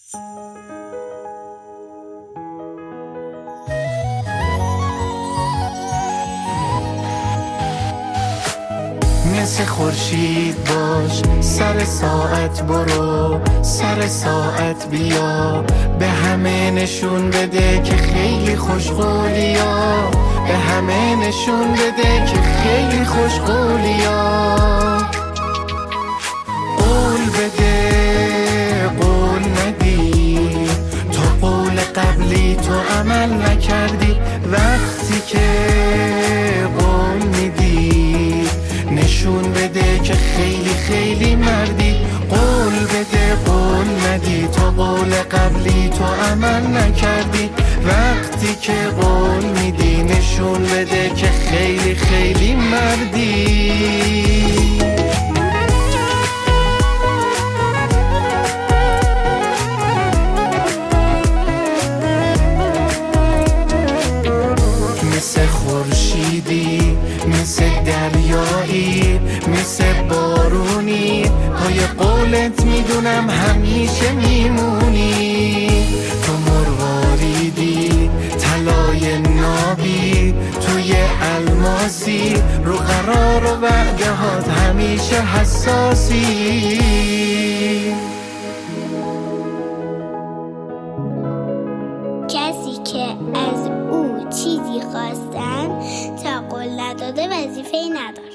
مثل خورشید باش، سر ساعت برو، سر ساعت بیا، به همه نشون بده که خیلی خوشقولیا، به همه نشون بده که خیلی خوشقولیا. قول بده قول ندی، تو قول قبلی تو عمل نکردی، وقتی که قول میدی نشون بده که خیلی خیلی مردی. قول بده قول ندی، تو قول قبلی تو عمل نکردی، وقتی که قول میدی نشون بده که خیلی خیلی مردی. مثل خورشیدی، مثل دریایی، مثل بارونی، پای قولت میدونم همیشه میمونی. تو مرواریدی، طلای نابی، توی الماسی، رو قرار و وعده هات همیشه حساسی. کسی که از او چیزی خواستن تا قول نداده وظیفه‌ای نداره.